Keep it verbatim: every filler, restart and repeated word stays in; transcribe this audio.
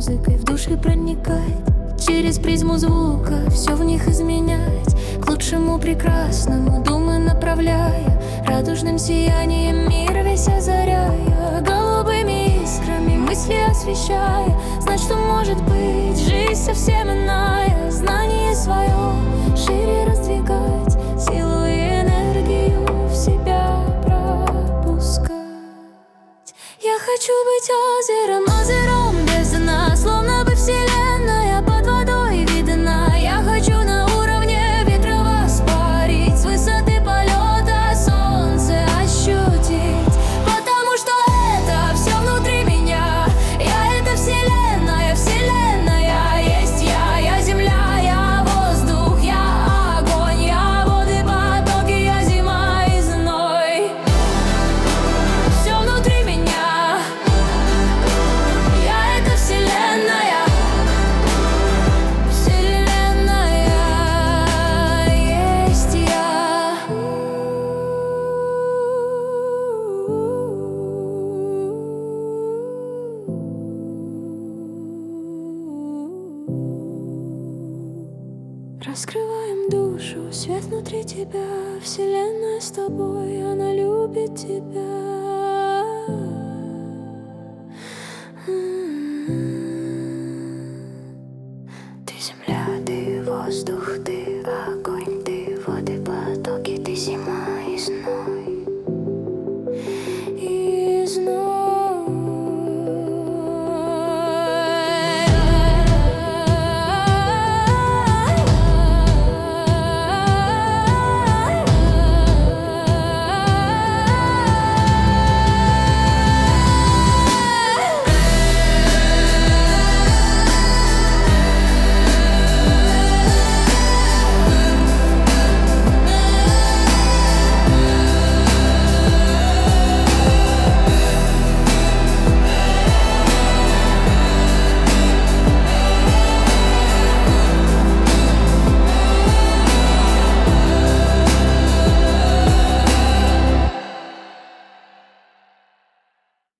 музыкой в души проникать, через призму звука все в них изменять, к лучшему прекрасному думы направляя, радужным сиянием мир весь озаряя, голубыми искрами мысли освещая. Знать, что может быть жизнь совсем иная, знание свое шире раздвигать, силу и энергию в себя пропускать. Я хочу быть озером, озером без дна, словно бы вселенная под водой видна. Я хочу на уровне ветра воспарить, с высоты полета солнце ощутить, потому что это все внутри меня. Я — это вселенная, вселенная есть я. Я земля, я воздух, я огонь, я воды, потоки, я зима и зной. Все внутри меня. Я — это вселенная, вселенная есть я. Раскрываем душу, свет внутри тебя. Вселенная с тобой, она любит тебя. Ты земля, ты воздух, ты огонь.